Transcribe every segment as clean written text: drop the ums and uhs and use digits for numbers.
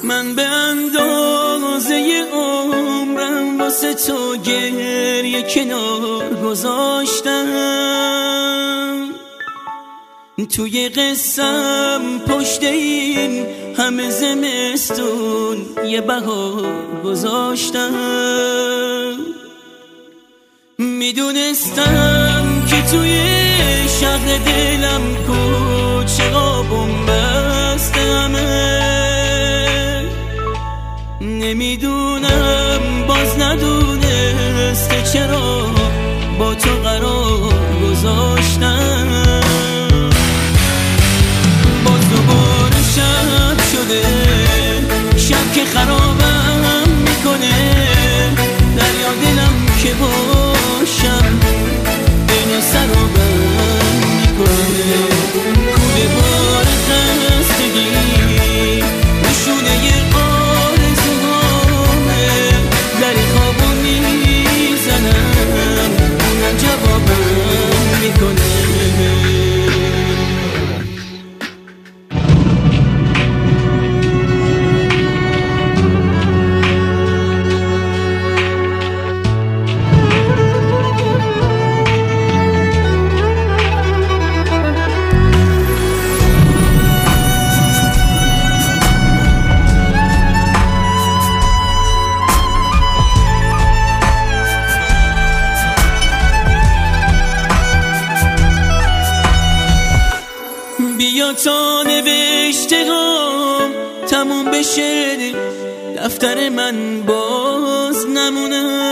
من به اندازه عمرم واسه تو گریه کنار گذاشتم، توی قصم پشت این همه زمستون یه بهار گذاشتم. میدونستم که توی شهر دلم کوچه آبم بسته همه، نمیدونم باز ندونسته چرا با تو قرار گذاشتم. باز دوباره شب شده، شب که خرابم میکنه، دریا دلم که باشم اینو سرابم میکنه. کوله بار خستگی نشونه یه آرزوهامه، در خوابو میزنم اونم جوابم میکنه. بیا تا نوشته هم تموم بشه، دفتر من باز نمونه،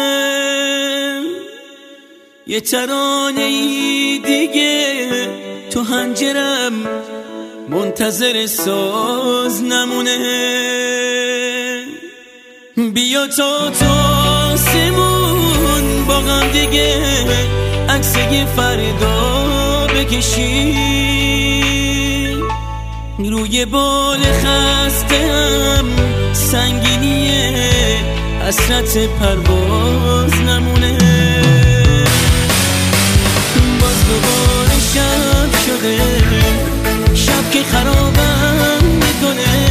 یه ترانه ای دیگه تو حنجرم منتظر ساز نمونه. بیا تا آسمون با غم دیگه عکس یه فردا بکشی، روی بال خستم سنگینیه حسرت پرواز نمونه. باز دوباره شب شده، شب که خرابم میکنه،